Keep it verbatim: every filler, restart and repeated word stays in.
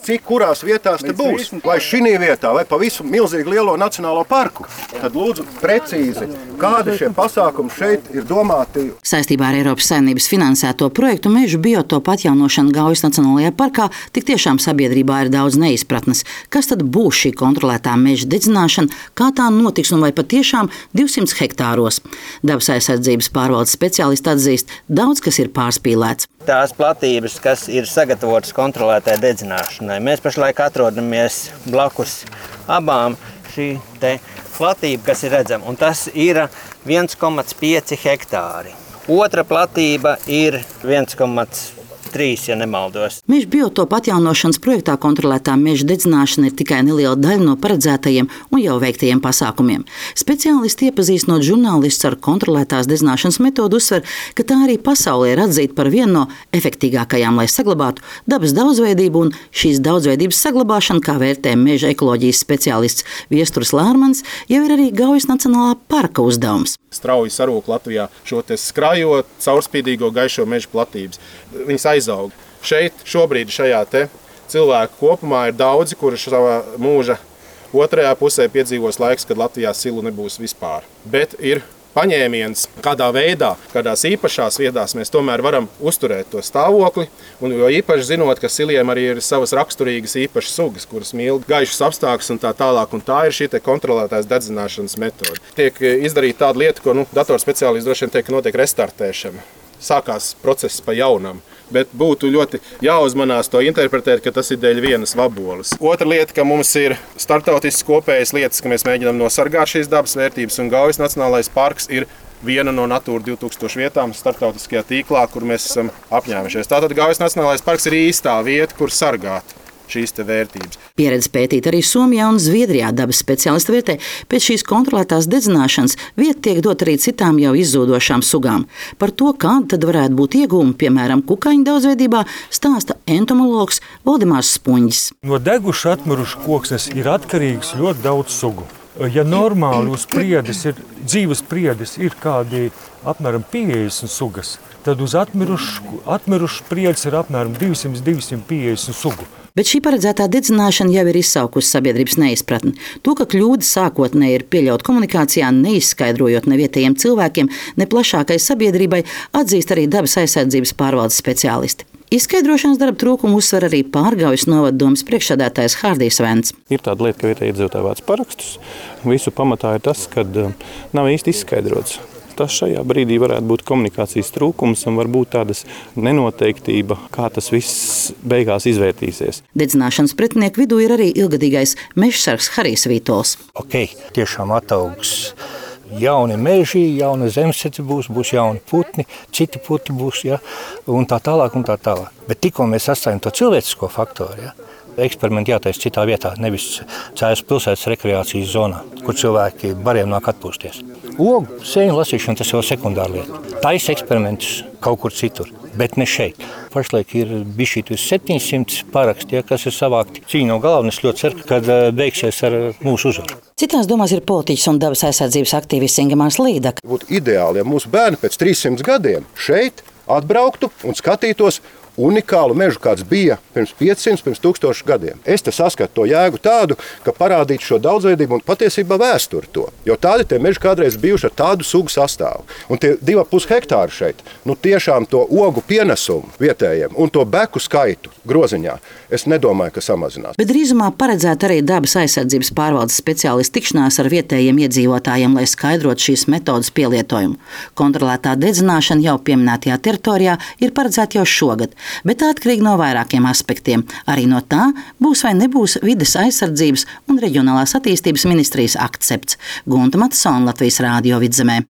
cik kurās vietās te būs. Vai šī vietā, vai pa visu milzīgi lielo nacionālo parku. Tad lūdzu precīzi, kādi šie pasākumi šeit ir domāti. Saistībā ar Eiropas Savienības finansēto projektu mežu biotopu atjaunošanu Gaujas Nacionālajā parkā tik tiešām sabiedrībā ir daudz neizpratnes. Kas tad būs šī kontrolētā meža dedzināšana, kā tā notiks un vai patiešām divsimt hektāros? Dabas aizsardzības pārvaldes speciālisti atzīst, daudz kas ir pārspīlēts. Tās platības, kas ir sagatavotas kontrolētai dedzināšanai. Mēs pašlaik atrodamies blakus abām šī te platība, kas ir redzama, un tas ir viens komats pieci hektāri. Otra platība ir viens komats trīs, ja nemaldos. Meža biotopu atjaunošanas projektā kontrolētā meža dedzināšana ir tikai neliela daļa no paredzētajiem un jau veiktajiem pasākumiem. Speciālisti iepazīstinot žurnālistus ar kontrolētās dedzināšanas metodu uzsver, ka tā arī pasaulē ir atzīta par vienu no efektīgākajām, lai saglabātu dabas daudzveidību, un šīs daudzveidības saglabāšana, kā vērtē meža ekoloģijas speciālists Viesturs Lārmans, jau ir arī Gaujas Nacionālā parka uzdevums. Strauji sarūk Latvijā šo te skrajo, caurspīdīgo gaišo meža platības. Viņas aizaug. Šeit šobrīd šajā te cilvēku kopumā ir daudzi, kuri savā mūža otrajā pusē piedzīvos laiks, kad Latvijā silu nebūs vispār. Bet ir paņēmiens, kādā veidā, kādās īpašās vietās mēs tomēr varam uzturēt to stāvokli, un jo īpaši zinot, ka siliem arī ir savas raksturīgas īpašas sugas, kuras mīl gaišus apstākļus un tā tālāk, un tā ir šī te kontrolētās dedzināšanas metode. Tiek izdarīta tāda lieta, ko nu, datorspeciālisti droši vien tiek, ka notiek restartēšana. Sākās process pa jaunam, bet būtu ļoti jāuzmanās to interpretēt, ka tas ir dēļ vienas vaboles. Otra lieta, ka mums ir startautisks kopējas lietas, ka mēs mēģinām nosargāt šīs dabas vērtības, un Gaujas Nacionālais parks ir viena no Natūra divi tūkstoši vietām startautiskajā tīklā, kur mēs esam apņēmušies. Tātad Gaujas Nacionālais parks ir īstā vieta, kur sargāt šīs te vērtības. Pieredze pētīt arī Somijā un Zviedrijā dabas speciālisti vērtē. Pēc šīs kontrolētās dedzināšanas vieta tiek dot arī citām jau izzūdošām sugām. Par to, kāda tad varētu būt iegūmi, piemēram, kukaiņu daudzveidībā, stāsta entomologs Valdemārs Spunģis. No deguša atmiruša koksnes ir atkarīgs ļoti daudz sugu. Ja normāli uz priedes ir, dzīves priedes ir kādi apmēram piecdesmit sugas, tad uz atmirušu, atmirušu priedes ir apmēram divsimt līdz divsimt piecdesmit sugu. Bet šī paredzētā dedzināšana jau ir izsaukusi sabiedrības neizpratni. To, ka kļūda sākotnēji ir pieļaut komunikācijā, neizskaidrojot ne vietējiem cilvēkiem, ne plašākai sabiedrībai, atzīst arī dabas aizsardzības pārvaldes speciālisti. Izskaidrošanas darba trūkumu uzsver arī Pārgaujas novaddomes priekšsēdētājs Hārdijs Vents. Ir tāda lieta, ka vietējie iedzīvotāji vāc parakstus. Visu pamatā ir tas, ka nav īsti izskaidrots. Tas šajā brīdī varētu būt komunikācijas trūkums un varbūt tādas nenoteiktība, kā tas viss beigās izvērtīsies. Dedzināšanas pretinieku vidū ir arī ilgadīgais mežsargs Harijs Vītols. Ok, tiešām ataugs jauni meži, jauna zemesece būs, būs jauni putni, citi putni būs, ja, un tā tālāk un tā tālāk. Bet tikko mēs atstājam to cilvēcisko faktoru, ja, eksperimenti jātaisa citā vietā, nevis Cēlas pilsētas rekreācijas zonā, kur cilvēki bariem nāk atpūsties. Ogu, sēņu lasīšana, tas jau sekundāra lieta. Taisa eksperimentus kaut kur citur, bet ne šeit. Pašlaik ir bišķīt uz septiņsimt paraksti, ja, kas ir savākti. Cīņa no galva, es ļoti ceru, kad beigsies ar mūsu uzvaru. Citās domās ir politiķis un dabas aizsardzības aktīvists Ingemārs Līdaka. Būtu ideāli, ja mūsu bērni pēc trīssimts gadiem šeit atbrauktu un skatītos unikālu mežu, kāds bija pirms piecsimt, pirms tūkstošu gadiem. Es te saskatu to jēgu tādu, ka parādīt šo daudzveidību un patiesībā vēsturi to. Jo tādi tie meži kādreiz bijuši ar tādu sugu sastāvu. Un tie divi ar pus hektāri šeit, nu tiešām to ogu pienesumu vietējiem un to beku skaitu groziņā, es nedomāju, ka samazinās. Bet drīzumā paredzēta arī dabas aizsardzības pārvaldes speciālistu tikšanās ar vietējiem iedzīvotājiem, lai skaidrotu šīs metodas pielietojumu. Kontrolētā dedzināšana jau pieminētajā teritorijā ir paredzēta jau šogad. Bet tā atkarīgi no vairākiem aspektiem. Arī no tā, būs vai nebūs vides aizsardzības un reģionālās attīstības ministrijas akcepts. Gunta Matsona, Latvijas Rādio Vidzemē.